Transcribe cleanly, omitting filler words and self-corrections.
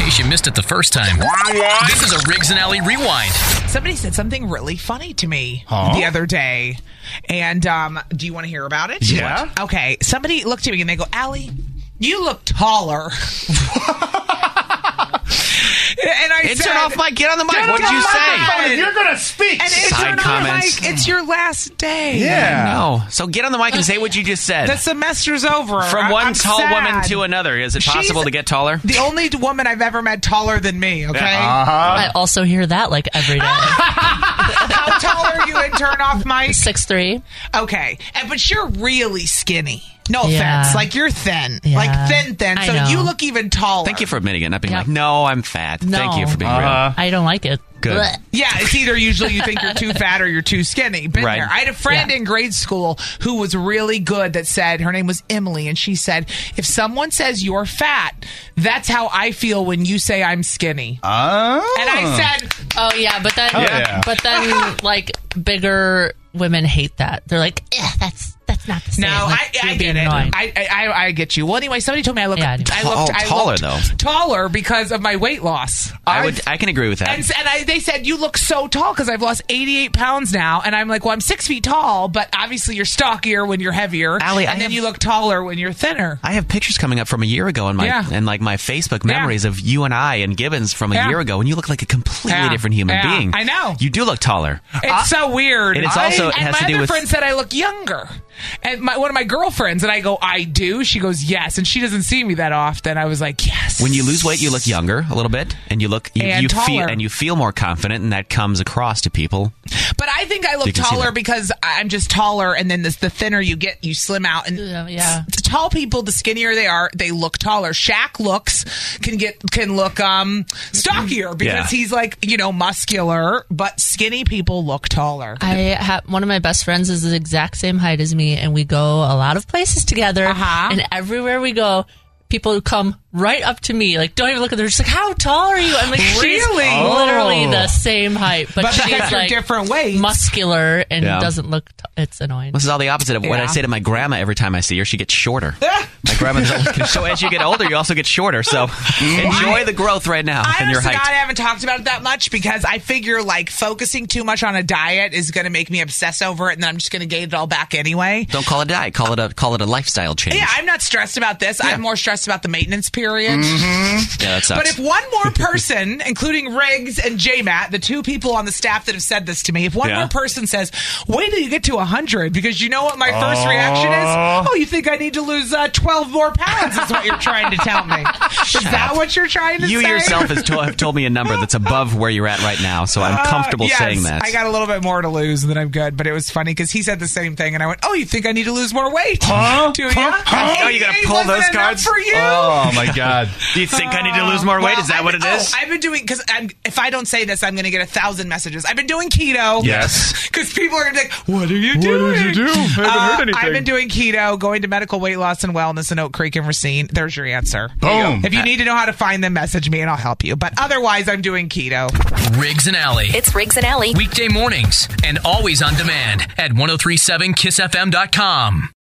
case you missed it the first time, this is a Riggs and Alley Rewind. Somebody said something really funny to me the other day. And do you want to hear about it? Yeah. Okay. Somebody looked at me and they go, Allie, you look taller. And I said, turn off mic. Get on the mic. What did you say? You're going to speak. And Side comments. It's your last day. Yeah. No. So get on the mic and say what you just said. The semester's over. From one I'm tall sad. woman to another. Is it possible to get taller? The only woman I've ever met taller than me, okay? I also hear that like every day. How tall are you in turn off mic? 6'3". Okay. But you're really skinny. No Yeah. offense. Like, you're thin. Yeah. Like, thin. I So know. you look even taller. Thank you for admitting it, not being Yeah. like, no, I'm fat. No. Thank you for being real. I don't like it. Good. Blech. Yeah, it's either usually you think you're too fat or you're too skinny. Been Right. there. I had a friend in grade school who was really good that said, her name was Emily, and she said, if someone says you're fat, that's how I feel when you say I'm skinny. Oh. And I said, Oh yeah, but then like bigger women hate that. They're like, that's not the same. no, Like, I you're get being it. annoying. I get you. Well, anyway, somebody told me I look. Yeah, anyway. I Taller, looked though. Taller because of my weight loss. I can agree with that. And they said, you look so tall because I've lost 88 pounds now. And I'm like, well, I'm 6 feet tall, but obviously you're stockier when you're heavier. Allie, and then you look taller when you're thinner. I have pictures coming up from a year ago in my and like my Facebook memories of you and I and Gibbons from a year ago, and you look like a completely different human being. I know. You do look taller. It's so weird. And it's also- it and has my to do other with- friend said I look younger. And one of my girlfriends, and I go, I do? She goes, yes. And she doesn't see me that often. I was like, yes. When you lose weight, you look younger a little bit, and you look you feel more confident, and that comes across to people. But I think I look You can see taller that. because I'm just taller, and then the thinner you get, you slim out. And Yeah. the tall people, the skinnier they are, they look taller. Shaq can look stockier because he's like, muscular, but skinny people look taller. I have one of my best friends is the exact same height as me, and we go a lot of places together. And everywhere we go, people come right up to me, like, don't even look at her. They're just like, how tall are you? I'm like, she's Really? literally the same height, but she's because you're like different weights. muscular and doesn't look. It's annoying. This is all the opposite of what I say to my grandma every time I see her. She gets shorter. My grandma's so as you get older, you also get shorter. So enjoy the growth right now in your height. God, I haven't talked about it that much because I figure like focusing too much on a diet is going to make me obsess over it, and then I'm just going to gain it all back anyway. Don't call it a diet. Call it a lifestyle change. Yeah, I'm not stressed about this. I'm more stressed about the maintenance period. Yeah, that sucks. But if one more person, including Riggs and J-Matt, the two people on the staff that have said this to me, if one more person says, wait till you get to 100, because you know what my first reaction is? Oh, you think I need to lose 12 more pounds is what you're trying to tell me. Is that what you're trying to say? You yourself have told me a number that's above where you're at right now, so I'm comfortable yes, saying that. I got a little bit more to lose, and then I'm good. But it was funny because he said the same thing, and I went, oh, you think I need to lose more weight? Do you? Oh, you got to pull those Wasn't enough cards? for you? Oh, my God. Do you think I need to lose more weight? Is that what it is? I've been doing, because if I don't say this, I'm going to get 1,000 messages. I've been doing keto. Yes. Because people are going to be like, what are you doing? What did you do? I haven't heard anything. I've been doing keto, going to medical weight loss and wellness in Oak Creek and Racine. There's your answer. Boom. If you need to know how to find them, message me and I'll help you. But otherwise, I'm doing keto. Riggs and Alley. It's Riggs and Alley. Weekday mornings and always on demand at 1037kissfm.com.